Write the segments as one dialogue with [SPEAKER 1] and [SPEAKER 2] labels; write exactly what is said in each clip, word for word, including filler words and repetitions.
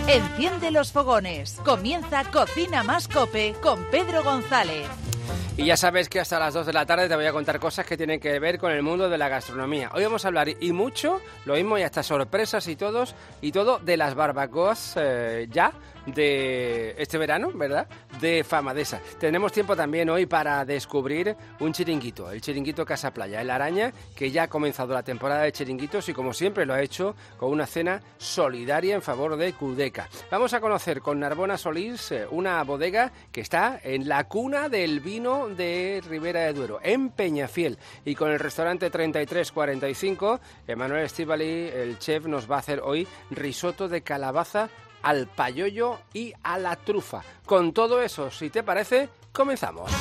[SPEAKER 1] Enciende los fogones. Comienza Cocina Más Cope con Pedro González.
[SPEAKER 2] Y ya sabes que hasta las dos de la tarde te voy a contar cosas que tienen que ver con el mundo de la gastronomía. Hoy vamos a hablar, y mucho, lo mismo y hasta sorpresas y todos y todo, de las barbacoas eh, ya de este verano, ¿verdad? De Famadesa. Tenemos tiempo también hoy para descubrir un chiringuito, el chiringuito Casa Playa, el Araña, que ya ha comenzado la temporada de chiringuitos y como siempre lo ha hecho con una cena solidaria en favor de Cudeca. Vamos a conocer con Narbona Solís eh, una bodega que está en la cuna del vino de Ribera de Duero, en Peñafiel, y con el restaurante treinta y tres cuarenta y cinco, Emanuel Estíbali, el chef, nos va a hacer hoy risotto de calabaza al payollo y a la trufa. Con todo eso, si te parece, comenzamos.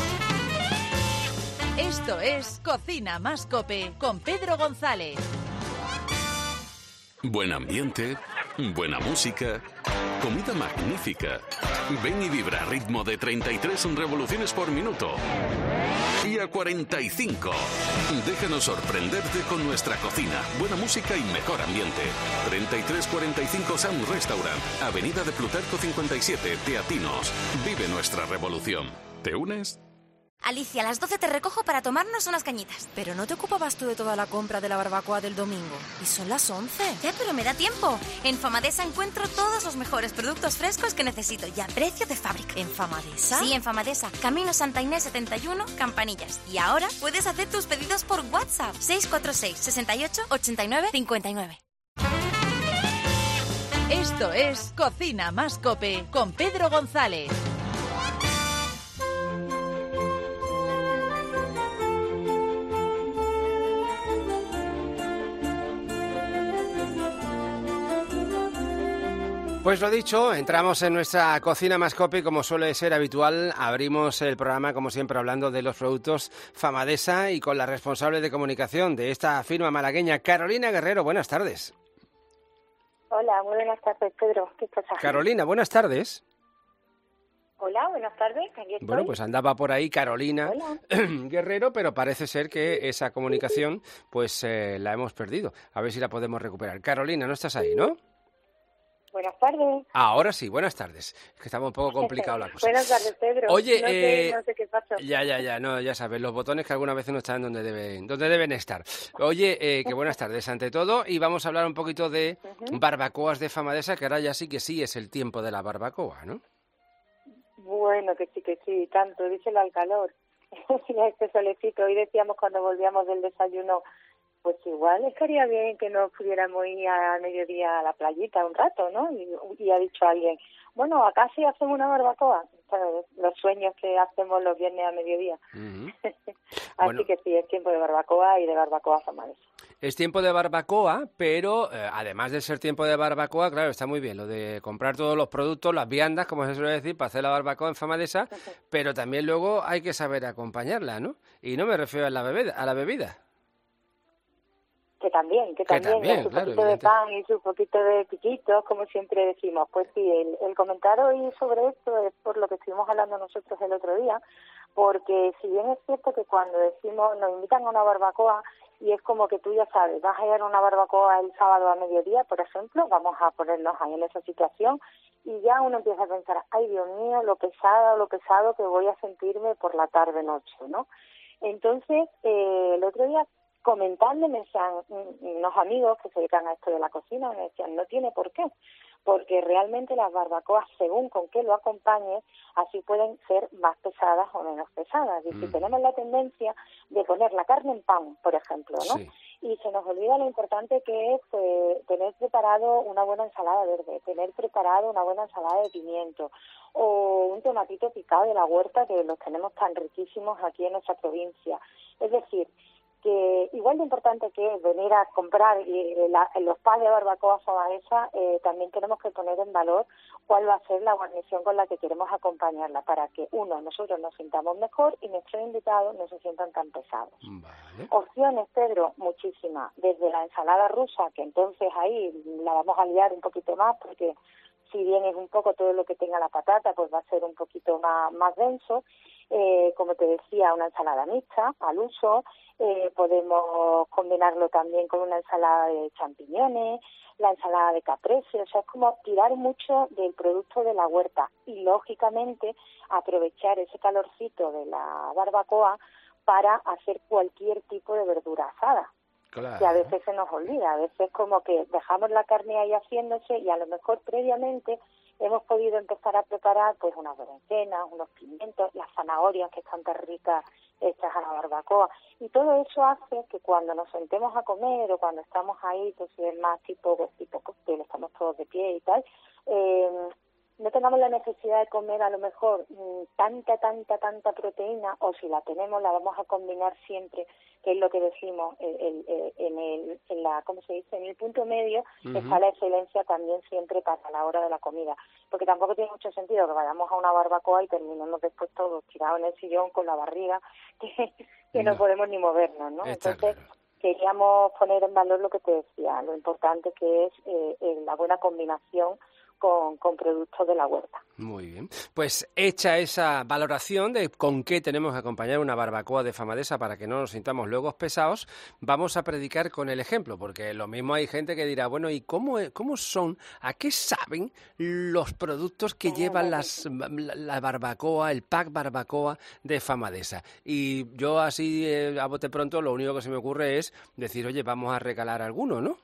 [SPEAKER 1] Esto es Cocina Más Cope con Pedro González.
[SPEAKER 3] Buen ambiente, buena música, comida magnífica. Ven y vibra a ritmo de treinta y tres revoluciones por minuto. Y a cuarenta y cinco. Déjanos sorprenderte con nuestra cocina, buena música y mejor ambiente. treinta y tres cuarenta y cinco Sound Restaurant, Avenida de Plutarco cincuenta y siete, Teatinos. Vive nuestra revolución. ¿Te unes?
[SPEAKER 4] Alicia, a las doce te recojo para tomarnos unas cañitas.
[SPEAKER 5] Pero no te ocupabas tú de toda la compra de la barbacoa del domingo. Y son las once.
[SPEAKER 4] Ya, pero me da tiempo. En Famadesa encuentro todos los mejores productos frescos que necesito y a precio de fábrica.
[SPEAKER 5] ¿En Famadesa?
[SPEAKER 4] Sí, en Famadesa. Camino Santa Inés setenta y uno, Campanillas. Y ahora puedes hacer tus pedidos por WhatsApp. seis cuatro seis, sesenta y ocho, ochenta y nueve, cincuenta y nueve.
[SPEAKER 1] Esto es Cocina Más Cope con Pedro González.
[SPEAKER 2] Pues lo dicho, entramos en nuestra Cocina Más Cope y como suele ser habitual, abrimos el programa como siempre hablando de los productos Famadesa y con la responsable de comunicación de esta firma malagueña, Carolina Guerrero. Buenas tardes.
[SPEAKER 6] Hola, muy buenas tardes, Pedro. ¿Qué pasa?
[SPEAKER 2] Carolina, buenas tardes.
[SPEAKER 6] Hola, buenas tardes. Aquí estoy.
[SPEAKER 2] Bueno, pues andaba por ahí Carolina
[SPEAKER 6] Hola.
[SPEAKER 2] Guerrero, pero parece ser que esa comunicación pues eh, la hemos perdido. A ver si la podemos recuperar. Carolina, no estás ahí, ¿no?
[SPEAKER 6] Buenas tardes.
[SPEAKER 2] Ahora sí, buenas tardes. Es que estaba un poco complicado la cosa.
[SPEAKER 6] Buenas tardes, Pedro.
[SPEAKER 2] Oye,
[SPEAKER 6] no, sé,
[SPEAKER 2] eh,
[SPEAKER 6] no sé qué pasa.
[SPEAKER 2] Ya, ya, ya, no, ya sabes, los botones que algunas veces no están donde deben, donde deben estar. Oye, eh, que buenas tardes ante todo y vamos a hablar un poquito de uh-huh. barbacoas de Famadesa, que ahora ya sí que sí es el tiempo de la barbacoa, ¿no?
[SPEAKER 6] Bueno, que sí, que sí, tanto, díselo al calor. Este solecito, hoy decíamos cuando volvíamos del desayuno, pues igual estaría bien que nos pudiéramos ir a mediodía a la playita un rato, ¿no? Y, y ha dicho alguien, bueno, acá sí hacemos una barbacoa. ¿Sabes? Los sueños que hacemos los viernes a mediodía. Uh-huh. Así bueno, que sí, es tiempo de barbacoa y de barbacoa Famadesa.
[SPEAKER 2] Es tiempo de barbacoa, pero eh, además de ser tiempo de barbacoa, claro, está muy bien lo de comprar todos los productos, las viandas, como se suele decir, para hacer la barbacoa en Famadesa, uh-huh. pero también luego hay que saber acompañarla, ¿no? Y no me refiero a la bebida, a la bebida.
[SPEAKER 6] Que también, que también, que también su claro, poquito evidente. De pan y su poquito de piquitos, como siempre decimos. Pues sí, el, el comentar hoy sobre esto es por lo que estuvimos hablando nosotros el otro día, porque si bien es cierto que cuando decimos, nos invitan a una barbacoa, y es como que tú ya sabes, vas a ir a una barbacoa el sábado a mediodía, por ejemplo, vamos a ponernos ahí en esa situación, y ya uno empieza a pensar, ay Dios mío, lo pesado, lo pesado que voy a sentirme por la tarde-noche, ¿no? Entonces, eh, el otro día, comentando, me decían unos amigos que se dedican a esto de la cocina, me decían, no tiene por qué, porque realmente las barbacoas, según con qué lo acompañe, así pueden ser más pesadas o menos pesadas. Y mm. si tenemos la tendencia de poner la carne en pan, por ejemplo, ¿no? Sí. Y se nos olvida lo importante que es eh, tener preparado una buena ensalada verde, tener preparado una buena ensalada de pimiento, o un tomatito picado de la huerta, que los tenemos tan riquísimos aquí en nuestra provincia. Es decir, que igual de importante que es venir a comprar y la, los packs de barbacoa Famadesa, eh, también tenemos que poner en valor cuál va a ser la guarnición con la que queremos acompañarla, para que, uno, nosotros nos sintamos mejor y nuestros invitados no se sientan tan pesados. Vale. Opciones, Pedro, muchísimas. Desde la ensalada rusa, que entonces ahí la vamos a liar un poquito más, porque si bien es un poco todo lo que tenga la patata, pues va a ser un poquito más, más denso. eh, como te decía, una ensalada mixta al uso, eh, podemos combinarlo también con una ensalada de champiñones, la ensalada de caprese, o sea, es como tirar mucho del producto de la huerta y, lógicamente, aprovechar ese calorcito de la barbacoa para hacer cualquier tipo de verdura asada.
[SPEAKER 2] Claro.
[SPEAKER 6] Que a veces se nos olvida, a veces como que dejamos la carne ahí haciéndose y a lo mejor previamente hemos podido empezar a preparar pues unas berenjenas, unos pimientos, las zanahorias que están tan ricas hechas a la barbacoa, y todo eso hace que cuando nos sentemos a comer o cuando estamos ahí, pues si es más tipo, pues, tipo cóctel, estamos todos de pie y tal, eh, no tengamos la necesidad de comer a lo mejor mmm, tanta, tanta, tanta proteína, o si la tenemos la vamos a combinar siempre, que es lo que decimos, el, el, el, en el, en la, ¿cómo se dice? En el punto medio uh-huh. está la excelencia también siempre para la hora de la comida, porque tampoco tiene mucho sentido que vayamos a una barbacoa y terminemos después todos tirados en el sillón con la barriga, que, que no. no podemos ni movernos, ¿no?
[SPEAKER 2] Está
[SPEAKER 6] Entonces,
[SPEAKER 2] claro.
[SPEAKER 6] Queríamos poner en valor lo que te decía, lo importante que es eh, la buena combinación Con, con productos de la huerta.
[SPEAKER 2] Muy bien. Pues hecha esa valoración de con qué tenemos que acompañar una barbacoa de Famadesa para que no nos sintamos luego pesados, vamos a predicar con el ejemplo, porque lo mismo hay gente que dirá, bueno, ¿y cómo, cómo son, a qué saben los productos que llevan las, la, la barbacoa, el pack barbacoa de Famadesa? Y yo así, eh, a bote pronto, lo único que se me ocurre es decir, oye, vamos a regalar alguno, ¿no?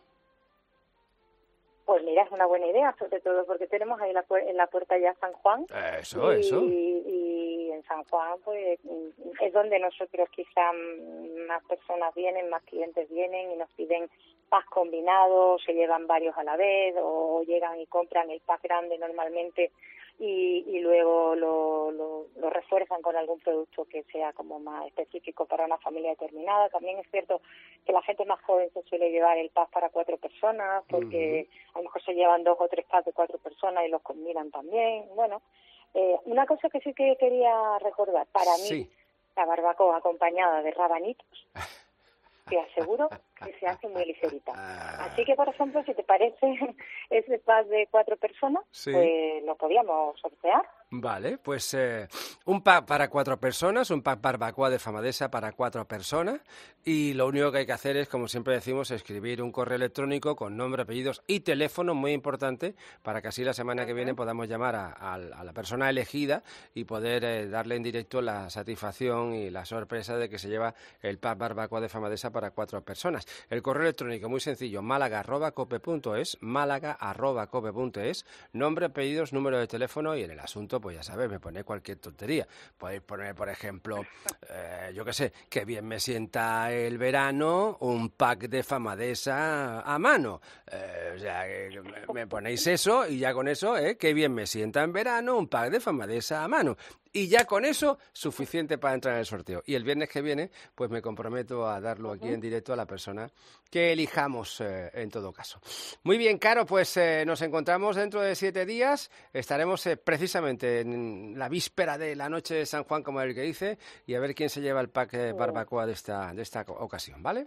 [SPEAKER 6] Pues mira, es una buena idea, sobre todo porque tenemos ahí la, en la puerta ya San Juan.
[SPEAKER 2] Eso,
[SPEAKER 6] y,
[SPEAKER 2] eso.
[SPEAKER 6] Y en San Juan, pues, es donde nosotros quizá más personas vienen, más clientes vienen y nos piden packs combinados, se llevan varios a la vez, o llegan y compran el pack grande normalmente y, y luego lo, lo, lo refuerzan con algún producto que sea como más específico para una familia determinada. También es cierto que la gente más joven se suele llevar el pack para cuatro personas, porque uh-huh. a lo mejor se llevan dos o tres packs de cuatro personas y los combinan también. Bueno, eh, una cosa que sí que quería recordar, para
[SPEAKER 2] sí.
[SPEAKER 6] mí, la barbacoa acompañada de rabanitos, te aseguro que se hace muy ligerita. Así que, por ejemplo, si te parece ese pack de cuatro personas, sí. pues lo podíamos sortear.
[SPEAKER 2] Vale, pues eh, un pack para cuatro personas, un pack barbacoa de Famadesa para cuatro personas, y lo único que hay que hacer es, como siempre decimos, escribir un correo electrónico con nombre, apellidos y teléfono, muy importante, para que así la semana uh-huh. que viene podamos llamar a, a, a la persona elegida y poder eh, darle en directo la satisfacción y la sorpresa de que se lleva el pack barbacoa de Famadesa para cuatro personas. El correo electrónico muy sencillo, málaga arroba cope punto es, málaga arroba cope punto es, nombre, apellidos, número de teléfono, y en el asunto pues ya sabes, me pone cualquier tontería. Podéis poner, por ejemplo, eh, yo qué sé, que bien me sienta el verano, un pack de Famadesa a mano. Eh, o sea, que me, me ponéis eso y ya con eso, eh, que bien me sienta en verano, un pack de Famadesa a mano. Y ya con eso, suficiente para entrar en el sorteo. Y el viernes que viene, pues me comprometo a darlo aquí en directo a la persona que elijamos eh, en todo caso. Muy bien, Caro, pues eh, nos encontramos dentro de siete días. Estaremos eh, precisamente en la víspera de la noche de San Juan, como el que dice, y a ver quién se lleva el pack de barbacoa de esta, de esta ocasión, ¿vale?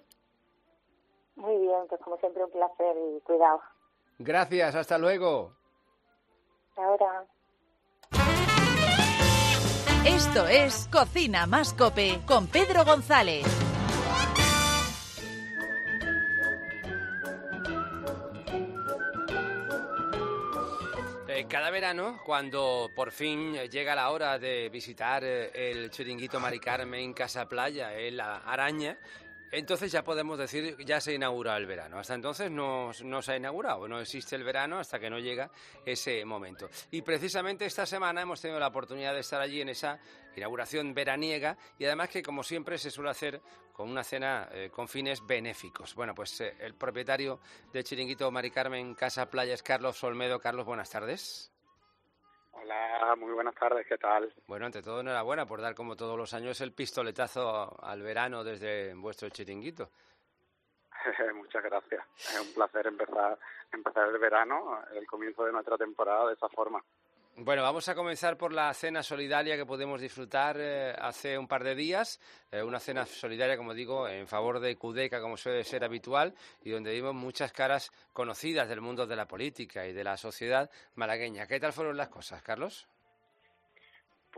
[SPEAKER 6] Muy bien, pues como siempre un placer y cuidado.
[SPEAKER 2] Gracias, hasta luego.
[SPEAKER 6] Ahora.
[SPEAKER 1] Esto es Cocina Más Cope con Pedro González.
[SPEAKER 2] Eh, cada verano, cuando por fin llega la hora de visitar eh, el chiringuito Mari Carmen Casa Playa en La Araña, entonces ya podemos decir, ya se inaugura el verano. Hasta entonces no, no se ha inaugurado, no existe el verano hasta que no llega ese momento. Y precisamente esta semana hemos tenido la oportunidad de estar allí en esa inauguración veraniega, y además que, como siempre, se suele hacer con una cena eh, con fines benéficos. Bueno, pues eh, el propietario del chiringuito Mari Carmen Casa Playa es Carlos Olmedo. Carlos, buenas tardes.
[SPEAKER 7] Hola, muy buenas tardes, ¿qué tal?
[SPEAKER 2] Bueno, ante todo, enhorabuena por dar, como todos los años, el pistoletazo al verano desde vuestro chiringuito.
[SPEAKER 7] Muchas gracias. Es un placer empezar, empezar el verano, el comienzo de nuestra temporada de esa forma.
[SPEAKER 2] Bueno, vamos a comenzar por la cena solidaria que podemos disfrutar eh, hace un par de días. Eh, una cena solidaria, como digo, en favor de Cudeca, como suele ser habitual, y donde vimos muchas caras conocidas del mundo de la política y de la sociedad malagueña. ¿Qué tal fueron las cosas, Carlos?
[SPEAKER 7] Pues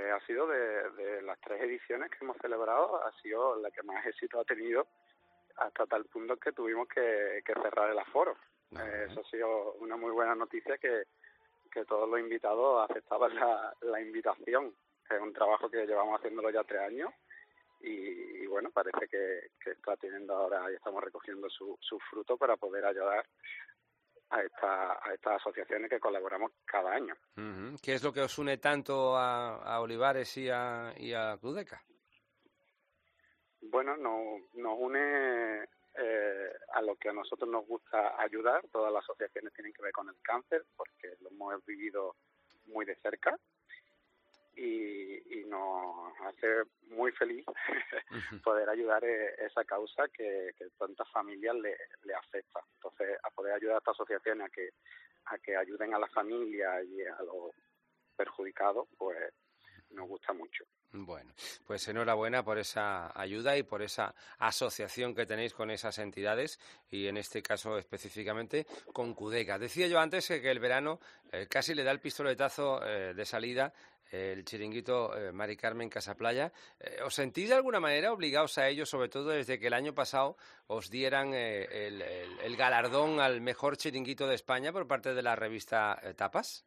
[SPEAKER 7] Pues ha sido de, de las tres ediciones que hemos celebrado, ha sido la que más éxito ha tenido, hasta tal punto que tuvimos que, que cerrar el aforo. Uh-huh. Eh, eso ha sido una muy buena noticia, que, que todos los invitados aceptaban la, la invitación. Es un trabajo que llevamos haciéndolo ya tres años y, y bueno, parece que, que está teniendo ahora, y estamos recogiendo su, su fruto para poder ayudar a, esta, a estas asociaciones que colaboramos cada año.
[SPEAKER 2] Uh-huh. ¿Qué es lo que os une tanto a, a Olivares y a, y a Cudeca?
[SPEAKER 7] Bueno, nos, nos une eh, a lo que a nosotros nos gusta ayudar. Todas las asociaciones tienen que ver con el cáncer, porque lo hemos vivido muy de cerca y, y nos hace muy feliz poder ayudar a esa causa que, que tantas familias le, le afecta. Entonces, a poder ayudar a estas asociaciones a que, a que ayuden a las familias y a los perjudicados, pues nos gusta mucho.
[SPEAKER 2] Bueno, pues enhorabuena por esa ayuda y por esa asociación que tenéis con esas entidades y en este caso específicamente con Cudeca. Decía yo antes que, que el verano eh, casi le da el pistoletazo eh, de salida eh, el chiringuito eh, Mari Carmen Casaplaya. Eh, ¿Os sentís de alguna manera obligados a ello, sobre todo desde que el año pasado os dieran eh, el, el, el galardón al mejor chiringuito de España por parte de la revista eh, Tapas?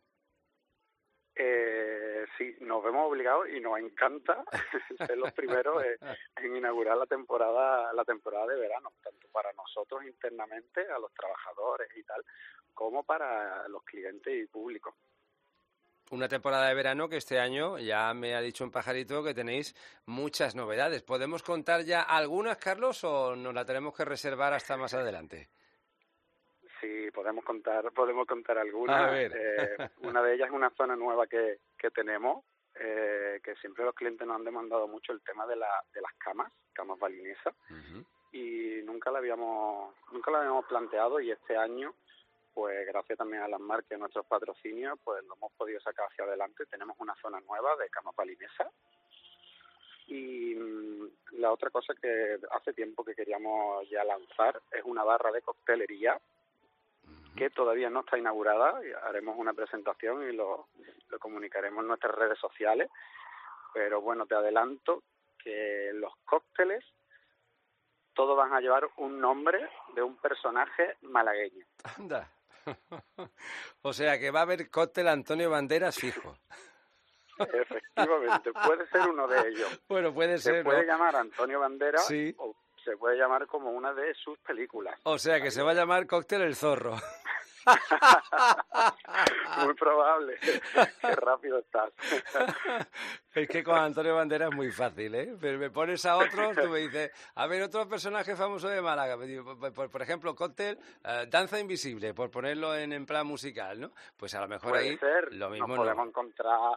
[SPEAKER 7] Eh, sí, nos vemos obligados y nos encanta ser los primeros en, en inaugurar la temporada la temporada de verano, tanto para nosotros internamente, a los trabajadores y tal, como para los clientes y público.
[SPEAKER 2] Una temporada de verano que este año ya me ha dicho un pajarito que tenéis muchas novedades. ¿Podemos contar ya algunas, Carlos, o nos la tenemos que reservar hasta más adelante?
[SPEAKER 7] Sí, podemos contar, podemos contar algunas.
[SPEAKER 2] A ver.
[SPEAKER 7] Eh, una de ellas es una zona nueva que, que tenemos, eh, que siempre los clientes nos han demandado mucho, el tema de, la, de las camas, camas balinesas, uh-huh. y nunca la habíamos, nunca la habíamos planteado, y este año, pues gracias también a las marcas y a nuestros patrocinios, pues lo hemos podido sacar hacia adelante. Tenemos una zona nueva de camas balinesas. Y mmm, la otra cosa que hace tiempo que queríamos ya lanzar es una barra de coctelería, que todavía no está inaugurada, y haremos una presentación y lo, lo comunicaremos en nuestras redes sociales, pero bueno, te adelanto que los cócteles todos van a llevar un nombre de un personaje malagueño.
[SPEAKER 2] Anda. O sea que va a haber cóctel Antonio Banderas fijo.
[SPEAKER 7] Efectivamente, puede ser uno de ellos.
[SPEAKER 2] Bueno, puede ser.
[SPEAKER 7] Se puede
[SPEAKER 2] ¿no?
[SPEAKER 7] llamar Antonio Banderas,
[SPEAKER 2] sí,
[SPEAKER 7] o se puede llamar como una de sus películas.
[SPEAKER 2] O sea que se va a llamar Cóctel El Zorro.
[SPEAKER 7] Muy probable. Qué rápido estás.
[SPEAKER 2] Es que con Antonio Banderas es muy fácil, ¿eh? Pero me pones a otros, tú me dices, a ver, otro personaje famoso de Málaga. Por, por, por ejemplo, Cóctel, uh, Danza Invisible, por ponerlo en, en plan musical, ¿no? Pues a lo mejor
[SPEAKER 7] puede
[SPEAKER 2] ahí
[SPEAKER 7] ser,
[SPEAKER 2] lo mismo
[SPEAKER 7] nos podemos
[SPEAKER 2] no.
[SPEAKER 7] encontrar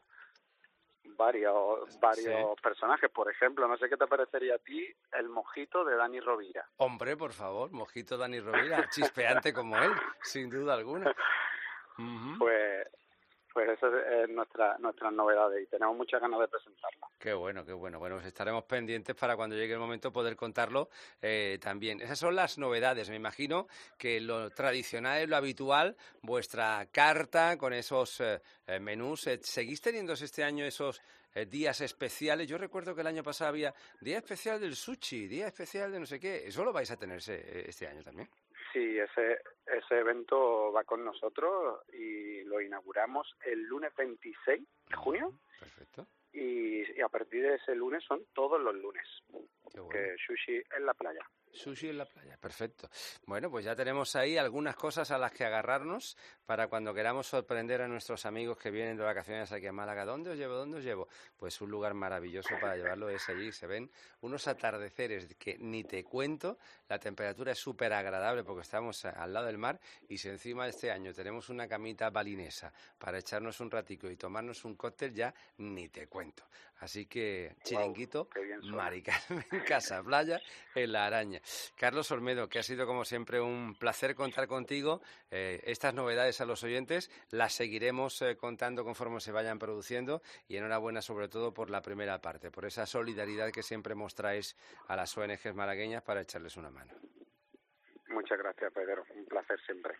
[SPEAKER 7] varios varios
[SPEAKER 2] sí.
[SPEAKER 7] personajes. Por ejemplo, no sé qué te parecería a ti el mojito de Dani Rovira.
[SPEAKER 2] Hombre, por favor, mojito Dani Rovira, chispeante como él, sin duda alguna. Uh-huh.
[SPEAKER 7] Pues pues eso es nuestra nuestras novedades y tenemos muchas ganas de presentarlas.
[SPEAKER 2] Qué bueno, qué bueno. Bueno, pues estaremos pendientes para cuando llegue el momento poder contarlo eh, también. Esas son las novedades. Me imagino que lo tradicional, lo habitual, vuestra carta con esos eh, menús. Eh, ¿Seguís teniendo este año esos eh, días especiales? Yo recuerdo que el año pasado había día especial del sushi, día especial de no sé qué. ¿Eso lo vais a tener este año también?
[SPEAKER 7] Sí, ese ese evento va con nosotros y lo inauguramos el lunes veintiséis de junio.
[SPEAKER 2] Perfecto.
[SPEAKER 7] Y, y a partir de ese lunes son todos los lunes.
[SPEAKER 2] Qué bueno.
[SPEAKER 7] Que sushi en la playa.
[SPEAKER 2] Sushi en la playa, perfecto. Bueno, pues ya tenemos ahí algunas cosas a las que agarrarnos para cuando queramos sorprender a nuestros amigos que vienen de vacaciones aquí a Málaga. ¿Dónde os llevo? ¿Dónde os llevo? Pues un lugar maravilloso para llevarlo es allí. Se ven unos atardeceres que ni te cuento. La temperatura es súper agradable porque estamos al lado del mar y si encima de este año tenemos una camita balinesa para echarnos un ratico y tomarnos un cóctel, ya ni te cuento. Así que chiringuito,
[SPEAKER 7] wow,
[SPEAKER 2] Mari Carmen Casaplaya en La Araña. Carlos Olmedo, que ha sido como siempre un placer contar contigo. Eh, estas novedades a los oyentes las seguiremos eh, contando conforme se vayan produciendo y enhorabuena sobre todo por la primera parte, por esa solidaridad que siempre mostráis a las O N Ges malagueñas para echarles una mano.
[SPEAKER 7] Muchas gracias, Pedro. Un placer siempre.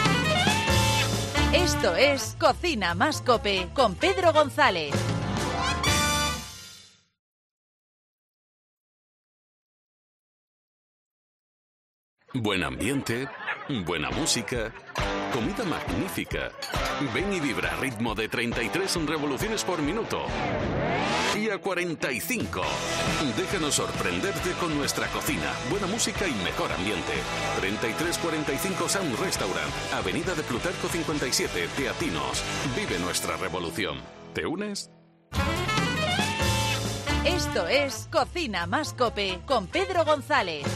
[SPEAKER 1] Esto es Cocina Más Cope con Pedro González.
[SPEAKER 3] Buen ambiente, buena música, comida magnífica. Ven y vibra a ritmo de treinta y tres revoluciones por minuto. Y a cuarenta y cinco. Déjanos sorprenderte con nuestra cocina, buena música y mejor ambiente. treinta y tres cuarenta y cinco Sound Restaurant, Avenida de Plutarco cincuenta y siete, Teatinos. Vive nuestra revolución. ¿Te unes?
[SPEAKER 1] Esto es Cocina Más Cope con Pedro González.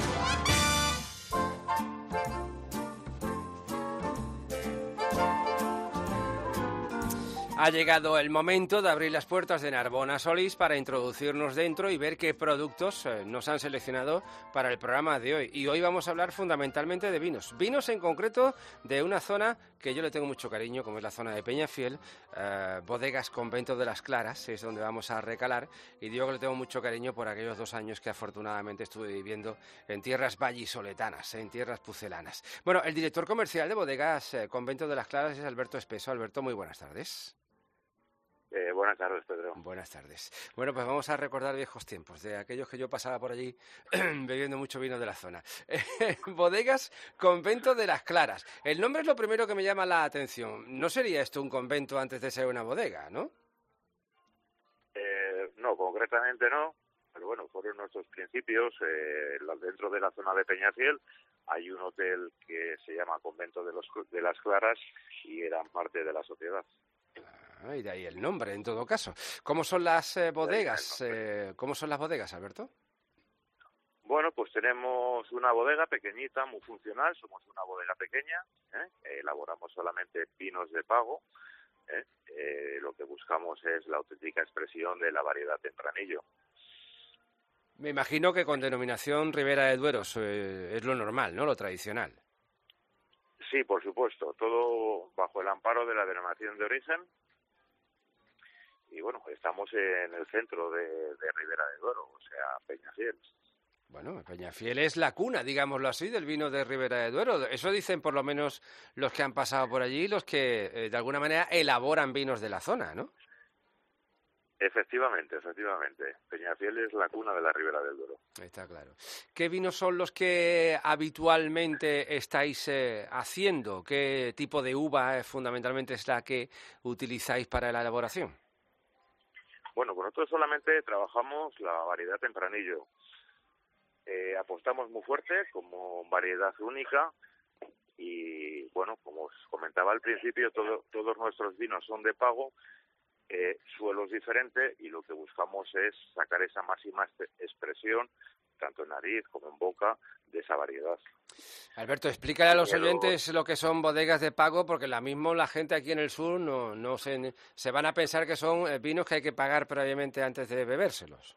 [SPEAKER 2] Ha llegado el momento de abrir las puertas de Narbona Solís para introducirnos dentro y ver qué productos eh, nos han seleccionado para el programa de hoy. Y hoy vamos a hablar fundamentalmente de vinos. Vinos en concreto de una zona que yo le tengo mucho cariño, como es la zona de Peñafiel, eh, Bodegas Convento de las Claras, es donde vamos a recalar. Y digo que le tengo mucho cariño por aquellos dos años que afortunadamente estuve viviendo en tierras vallisoletanas, en tierras pucelanas. Bueno, el director comercial de Bodegas eh, Convento de las Claras es Alberto Espeso. Alberto, muy buenas tardes.
[SPEAKER 8] Eh, buenas tardes, Pedro.
[SPEAKER 2] Buenas tardes. Bueno, pues vamos a recordar viejos tiempos, de aquellos que yo pasaba por allí bebiendo mucho vino de la zona. Bodegas Convento de las Claras. El nombre es lo primero que me llama la atención. ¿No sería esto un convento antes de ser una bodega, no?
[SPEAKER 8] Eh, no, concretamente no. Pero bueno, fueron nuestros principios. Eh, dentro de la zona de Peñafiel hay un hotel que se llama Convento de, los, de las Claras y eran parte de la sociedad.
[SPEAKER 2] Ah, y de ahí el nombre, en todo caso. ¿Cómo son las eh, bodegas? Eh, ¿Cómo son las bodegas, Alberto?
[SPEAKER 8] Bueno, pues tenemos una bodega pequeñita, muy funcional. Somos una bodega pequeña. ¿eh? Elaboramos solamente vinos de pago. ¿eh? Eh, lo que buscamos es la auténtica expresión de la variedad tempranillo.
[SPEAKER 2] Me imagino que con denominación Ribera de Duero eh, es lo normal, ¿no? Lo tradicional.
[SPEAKER 8] Sí, por supuesto. Todo bajo el amparo de la denominación de origen. Y bueno, estamos en el centro de, de Ribera de Duero, o sea, Peñafiel.
[SPEAKER 2] Bueno, Peñafiel es la cuna, digámoslo así, del vino de Ribera de Duero. Eso dicen por lo menos los que han pasado por allí, los que eh, de alguna manera elaboran vinos de la zona, ¿no?
[SPEAKER 8] Efectivamente, efectivamente. Peñafiel es la cuna de la Ribera del Duero.
[SPEAKER 2] Está claro. ¿Qué vinos son los que habitualmente estáis eh, haciendo? ¿Qué tipo de uva eh, fundamentalmente es la que utilizáis para la elaboración?
[SPEAKER 8] Bueno, pues nosotros solamente trabajamos la variedad tempranillo. Eh, apostamos muy fuerte como variedad única y, bueno, como os comentaba al principio, todo, todos nuestros vinos son de pago, eh, suelos diferentes y lo que buscamos es sacar esa máxima expresión, tanto en nariz como en boca, de esa variedad.
[SPEAKER 2] Alberto, explícale a los oyentes lo que son bodegas de pago, porque la mismo la gente aquí en el sur no, no se, se van a pensar que son vinos que hay que pagar previamente antes de bebérselos.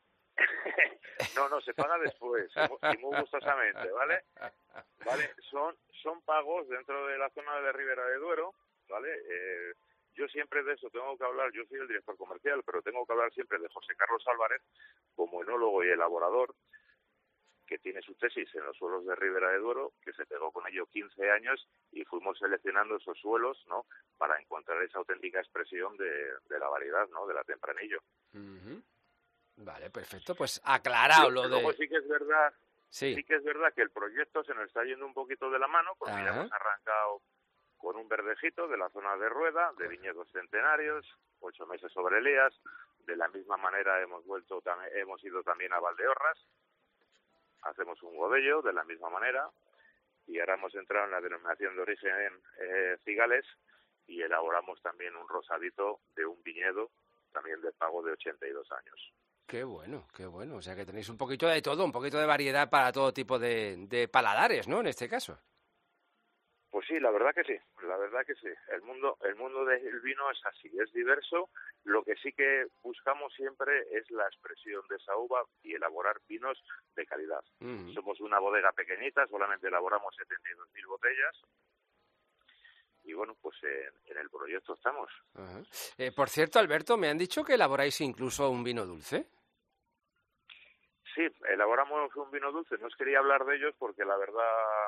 [SPEAKER 8] No, no, se paga después, y muy gustosamente, ¿vale? Vale, son, son pagos dentro de la zona de Ribera de Duero, ¿vale? Eh, yo siempre de eso tengo que hablar, yo soy el director comercial, pero tengo que hablar siempre de José Carlos Álvarez como enólogo y elaborador, que tiene su tesis en los suelos de Ribera de Duero, que se pegó con ello quince años y fuimos seleccionando esos suelos, ¿no?, para encontrar esa auténtica expresión de, de la variedad, ¿no?, de la tempranillo.
[SPEAKER 2] Uh-huh. Vale, perfecto, pues aclarado lo de...
[SPEAKER 8] Luego sí que es verdad,
[SPEAKER 2] sí.
[SPEAKER 8] sí que es verdad que el proyecto se nos está yendo un poquito de la mano, porque ya hemos arrancado con un verdejito de la zona de Rueda, de viñedos centenarios, ocho meses sobre Elías. De la misma manera hemos vuelto, hemos ido también a Valdeorras, hacemos un godello de la misma manera, y ahora hemos entrado en la denominación de origen eh, Cigales y elaboramos también un rosadito de un viñedo, también de pago de ochenta y dos años.
[SPEAKER 2] Qué bueno, qué bueno. O sea que tenéis un poquito de todo, un poquito de variedad para todo tipo de, de paladares, ¿no?, en este caso.
[SPEAKER 8] Pues sí, la verdad que sí, la verdad que sí. El mundo, el mundo del vino es así, es diverso. Lo que sí que buscamos siempre es la expresión de esa uva y elaborar vinos de calidad. Uh-huh. Somos una bodega pequeñita, solamente elaboramos setenta y dos mil botellas. Y bueno, pues eh, en el proyecto estamos.
[SPEAKER 2] Uh-huh. Eh, por cierto, Alberto, me han dicho que elaboráis incluso un vino dulce.
[SPEAKER 8] Sí, elaboramos un vino dulce. No os quería hablar de ellos porque la verdad...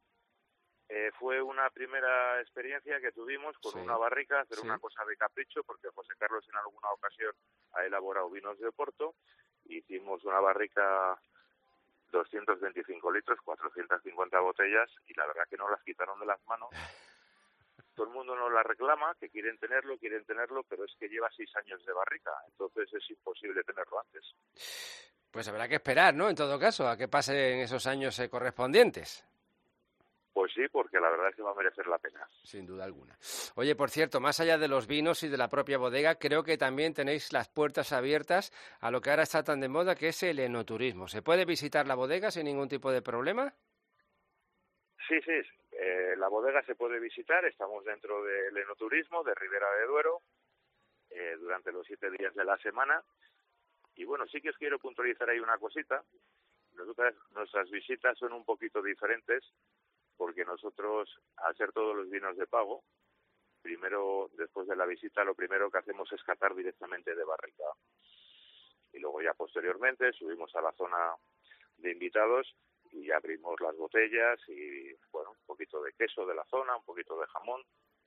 [SPEAKER 8] Eh, fue una primera experiencia que tuvimos con sí. una barrica, hacer sí. una cosa de capricho, porque José Carlos en alguna ocasión ha elaborado vinos de Oporto. Hicimos una barrica doscientos veinticinco litros, cuatrocientas cincuenta botellas, y la verdad que no las quitaron de las manos. Todo el mundo nos la reclama, que quieren tenerlo, quieren tenerlo, pero es que lleva seis años de barrica, entonces es imposible tenerlo antes.
[SPEAKER 2] Pues habrá que esperar, ¿no?, en todo caso, a que pasen esos años eh, correspondientes.
[SPEAKER 8] Pues sí, porque la verdad es que va a merecer la pena.
[SPEAKER 2] Sin duda alguna. Oye, por cierto, más allá de los vinos y de la propia bodega, creo que también tenéis las puertas abiertas a lo que ahora está tan de moda, que es el enoturismo. ¿Se puede visitar la bodega sin ningún tipo de problema?
[SPEAKER 8] Sí, sí, eh, la bodega se puede visitar, estamos dentro del enoturismo de Ribera de Duero eh, durante los siete días de la semana. Y bueno, sí que os quiero puntualizar ahí una cosita. Nosotras, nuestras visitas son un poquito diferentes, porque nosotros, al ser todos los vinos de pago, primero, después de la visita, lo primero que hacemos es catar directamente de barrica. Y luego ya posteriormente subimos a la zona de invitados y abrimos las botellas y, bueno, un poquito de queso de la zona, un poquito de jamón.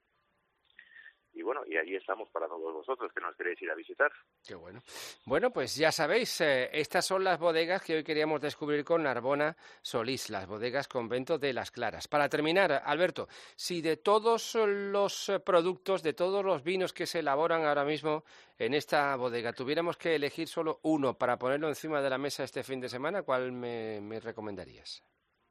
[SPEAKER 8] Y bueno, y allí estamos para todos vosotros que nos queréis ir a visitar.
[SPEAKER 2] Qué bueno. Bueno, pues ya sabéis, eh, estas son las bodegas que hoy queríamos descubrir con Narbona Solís, las bodegas Convento de las Claras. Para terminar, Alberto, si de todos los productos, de todos los vinos que se elaboran ahora mismo en esta bodega, tuviéramos que elegir solo uno para ponerlo encima de la mesa este fin de semana, ¿cuál me, me recomendarías?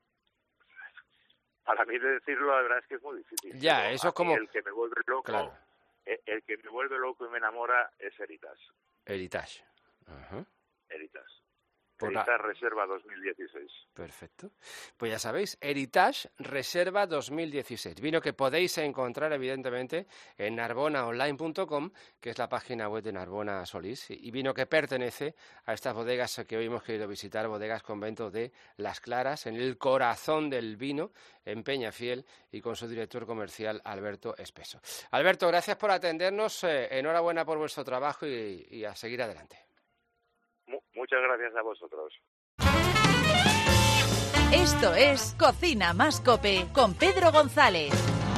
[SPEAKER 8] Para mí, de decirlo, la verdad es que es muy difícil.
[SPEAKER 2] Ya, eso es como...
[SPEAKER 8] El que me vuelve loco...
[SPEAKER 2] Claro.
[SPEAKER 8] El que me vuelve loco y me enamora es Heritage.
[SPEAKER 2] Heritage. Ajá.
[SPEAKER 8] Heritage.
[SPEAKER 2] Por
[SPEAKER 8] Heritage
[SPEAKER 2] la...
[SPEAKER 8] Reserva dos mil dieciséis.
[SPEAKER 2] Perfecto. Pues ya sabéis, Heritage Reserva dos mil dieciséis. Vino que podéis encontrar, evidentemente, en narbona online punto com, que es la página web de Narbona Solís, y vino que pertenece a estas bodegas que hoy hemos querido visitar, bodegas Convento de las Claras, en el corazón del vino, en Peñafiel, y con su director comercial, Alberto Espeso. Alberto, gracias por atendernos, eh, enhorabuena por vuestro trabajo y, y a seguir adelante.
[SPEAKER 8] Muchas gracias a vosotros.
[SPEAKER 1] Esto es Cocina Más Cope con Pedro González.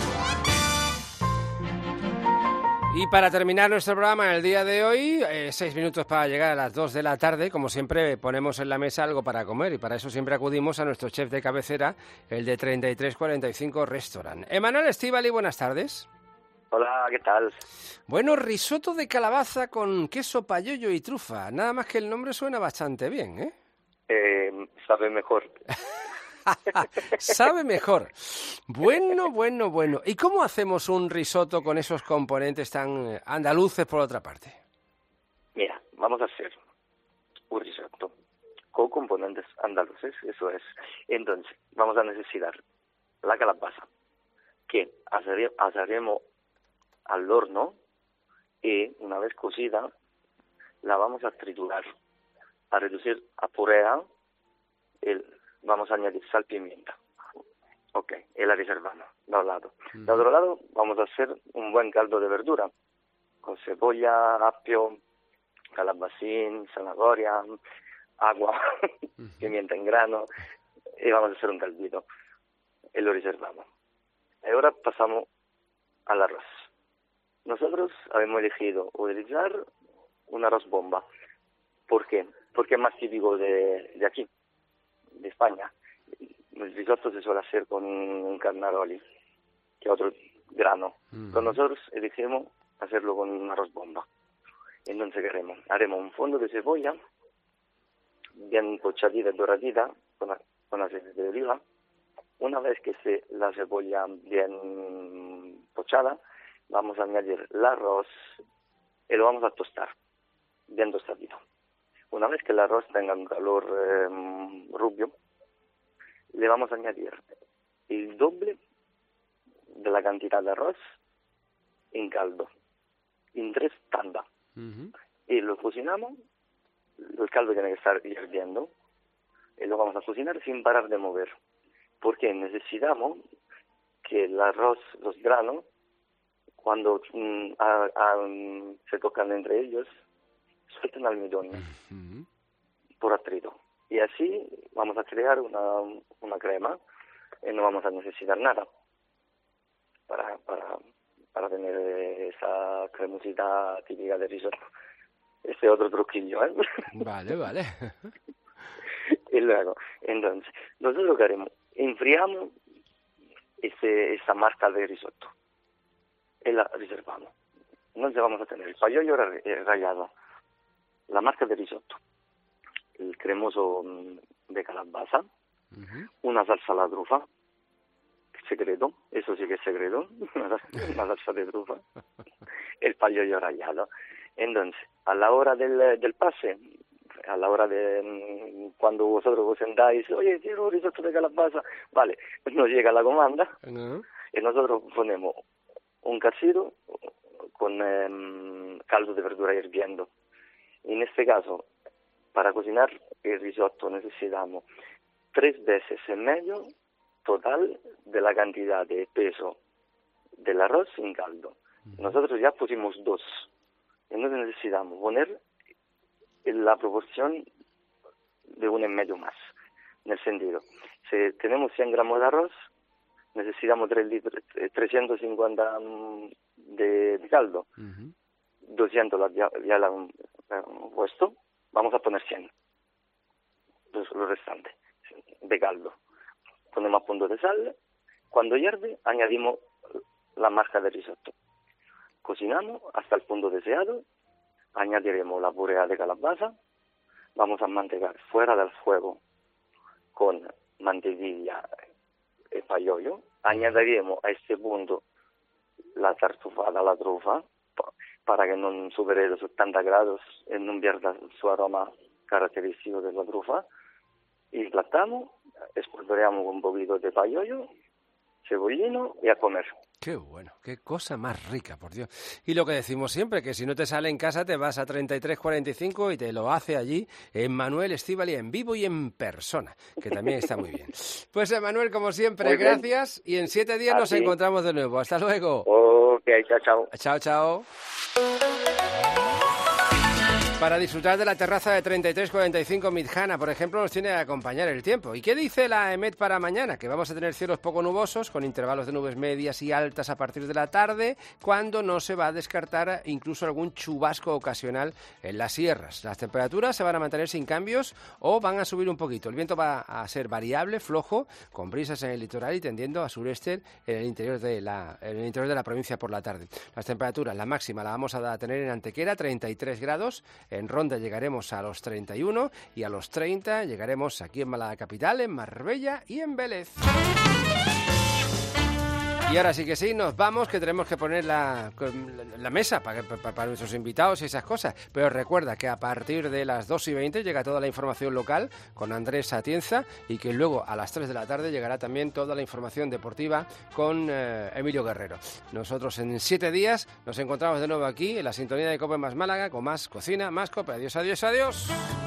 [SPEAKER 2] Y para terminar nuestro programa en el día de hoy, eh, seis minutos para llegar a las dos de la tarde, como siempre ponemos en la mesa algo para comer y para eso siempre acudimos a nuestro chef de cabecera, el de treinta y tres cuarenta y cinco Restaurant. Emanuel Estíbali, buenas tardes.
[SPEAKER 9] Hola, ¿qué tal?
[SPEAKER 2] Bueno, risotto de calabaza con queso payollo y trufa. Nada más que el nombre suena bastante bien, ¿eh?
[SPEAKER 9] Eh, sabe mejor.
[SPEAKER 2] Sabe mejor. Bueno, bueno, bueno. ¿Y cómo hacemos un risotto con esos componentes tan andaluces por otra parte?
[SPEAKER 9] Mira, vamos a hacer un risotto con componentes andaluces, eso es. Entonces, vamos a necesitar la calabaza, que asaremos al horno y una vez cocida la vamos a triturar, a reducir a purea, el, vamos a añadir sal, pimienta. Ok, y la reservamos de un lado. Mm. De otro lado vamos a hacer un buen caldo de verdura con cebolla, apio, calabacín, zanahoria, agua, uh-huh. pimienta en grano, y vamos a hacer un caldito y lo reservamos. Y ahora pasamos al arroz. Nosotros habíamos elegido utilizar un arroz bomba. ¿Por qué? Porque es más típico de, de aquí, de España. El risotto se suele hacer con un carnaroli, que es otro grano. Mm. Pero nosotros elegimos hacerlo con un arroz bomba. Entonces, ¿qué haremos? Haremos un fondo de cebolla, bien pochadita y doradita, con, con aceite de oliva. Una vez que esté la cebolla bien pochada, vamos a añadir el arroz y lo vamos a tostar, bien tostadito. Una vez que el arroz tenga un color eh, rubio, le vamos a añadir el doble de la cantidad de arroz en caldo, en tres tandas. Uh-huh. Y lo cocinamos, el caldo tiene que estar hirviendo, y lo vamos a cocinar sin parar de mover, porque necesitamos que el arroz, los granos, cuando um, a, a, um, se tocan entre ellos, sueltan almidón uh-huh. por atrito. Y así vamos a crear una, una crema y no vamos a necesitar nada para, para, para tener esa cremosidad típica de risotto. Este otro truquillo, ¿eh?
[SPEAKER 2] Vale, vale.
[SPEAKER 9] Y luego, entonces, nosotros qué haremos, enfriamos ese, esa marca de risotto y la reservamos. Entonces vamos a tener el payoyo rallado, la marca de risotto, el cremoso de calabaza, uh-huh. una salsa a la trufa, secreto, eso sí que es secreto, una salsa de trufa, el payoyo rallado. Entonces, a la hora del, del pase, a la hora de cuando vosotros os sentáis, oye, quiero un risotto de calabaza, vale, nos llega la comanda uh-huh. y nosotros ponemos un casero con eh, caldo de verdura hirviendo. En este caso, para cocinar el risotto necesitamos tres veces y medio total de la cantidad de peso del arroz en caldo. Nosotros ya pusimos dos. Entonces necesitamos poner la proporción de uno y medio más. En el sentido, si tenemos cien gramos de arroz, necesitamos tres litros, trescientos cincuenta de, de caldo. Uh-huh. doscientos ya, ya la han puesto, vamos a poner cien. Entonces, lo restante de caldo. Ponemos a punto de sal. Cuando hierve, añadimos la marca de risotto. Cocinamos hasta el punto deseado. Añadiremos la puré de calabaza. Vamos a mantecar fuera del fuego con mantequilla y payoyo. Añadiremos a este punto la tartufada, la trufa, para que no supere los setenta grados y no pierda su aroma característico de la trufa. Y platamos, espolvoreamos un poquito de payoyo, cebollino y a comer.
[SPEAKER 2] Qué bueno, qué cosa más rica, por Dios. Y lo que decimos siempre, que si no te sale en casa te vas a treinta y tres cuarenta y cinco y te lo hace allí en Manuel Estíbali en vivo y en persona, que también está muy bien. Pues Manuel, como siempre, gracias y en siete días nos encontramos de nuevo. Hasta luego.
[SPEAKER 9] Ok, chao, chao.
[SPEAKER 2] Chao, chao. Para disfrutar de la terraza de treinta y tres cuarenta y cinco Midhana, por ejemplo, nos tiene que acompañar el tiempo. ¿Y qué dice la EMET para mañana? Que vamos a tener cielos poco nubosos, con intervalos de nubes medias y altas a partir de la tarde, cuando no se va a descartar incluso algún chubasco ocasional en las sierras. Las temperaturas se van a mantener sin cambios o van a subir un poquito. El viento va a ser variable, flojo, con brisas en el litoral y tendiendo a sureste en el interior de la, en el interior de la provincia por la tarde. Las temperaturas, la máxima la vamos a tener en Antequera, treinta y tres grados. En Ronda llegaremos a los treinta y uno y a los treinta llegaremos aquí en Málaga Capital, en Marbella y en Vélez. Y ahora sí que sí, nos vamos, que tenemos que poner la, la mesa para, para, para nuestros invitados y esas cosas. Pero recuerda que a partir de las dos y veinte llega toda la información local con Andrés Atienza y que luego a las tres de la tarde llegará también toda la información deportiva con eh, Emilio Guerrero. Nosotros en siete días nos encontramos de nuevo aquí en la sintonía de COPE más Málaga con más cocina, más COPE. Adiós, adiós, adiós.